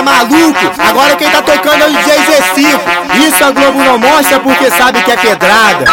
maluco? Agora quem tá tocando é o DJ Z5. Isso a Globo não mostra porque sabe que é pedrada.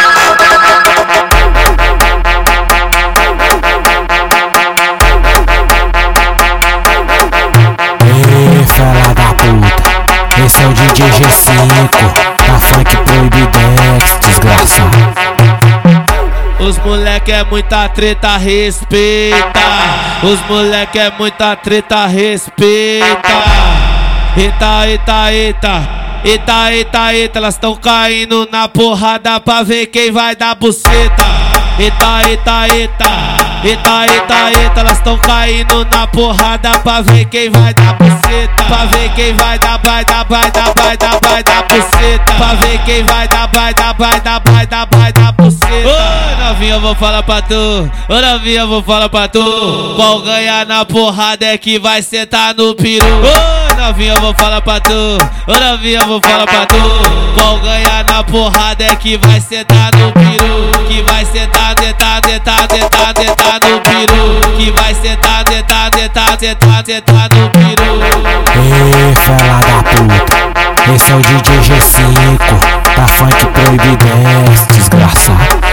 Ei, fela da puta, esse é o DJ G5, da Funk Proibidex, desgraçado. Os moleque é muita treta, respeita. Os moleque é muita treta, respeita. Eita, eita, eita. Eita, eita, eita. Elas tão caindo na porrada pra ver quem vai dar buceta. Eita, eita, eita. Eita, eita, eita. Elas tão caindo na porrada pra ver quem vai dar buceta. Pra ver quem vai dar, vai dar, vai dar, vai dar, vai dar buceta. Pra ver quem vai dar, vai dar, vai dar, vai dar, vai dar buceta. Ô novinha, eu vou falar pra tu. Ô novinha, eu vou falar pra tu. Qual ganhar na porrada é que vai sentar no peru. Ô novinha, eu vou falar pra tu. Ô novinha, eu vou falar pra tu. Qual ganhar na porrada é que vai sentar no peru. Que vai sentar, detar, detar, detar, detar no peru. Que vai sentar, detar, detar, detar, detar no peru. Ei, fela da puta, esse é o DJ G5, da Funk Proibidex, desgraçado.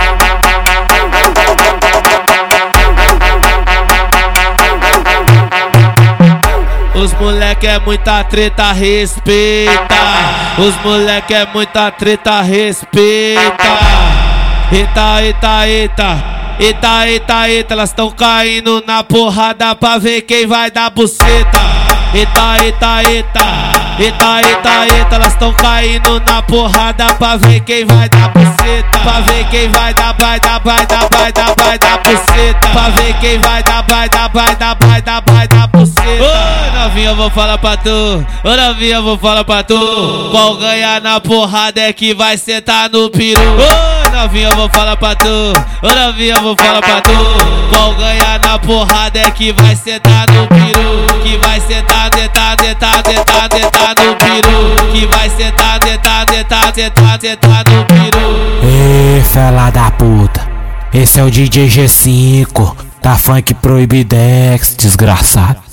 Os moleque é muita treta, respeita. Os moleque é muita treta, respeita. Eita, eita, eita. Eita, eita, eita. Elas tão caindo na porrada pra ver quem vai dar buceta. Eita, eita, eita. Eita, eita, eita. Elas tão caindo na porrada pra ver quem vai dar buceta. Pra ver quem vai dar, vai dar, vai dar, vai dar, vai dar buceta. Pra ver quem vai dar, vai dar, vai dar, vai dar, vai dar buceta. Ô novinha, eu vou falar pra tu. Ô novinha, eu vou falar pra tu. Qual ganhar na porrada é que vai sentar no peru. Ô novinha, eu vou falar pra tu. Ô novinha, eu vou falar pra tu. Qual ganhar na porrada é que vai sentar no peru. Que vai sentar, detar, detar, detar, detar no peru. Que vai sentar, detar, detar, detar, detar no peru. Ei, fela da puta, esse é o DJ G5, da Funk Proibidex, desgraçado.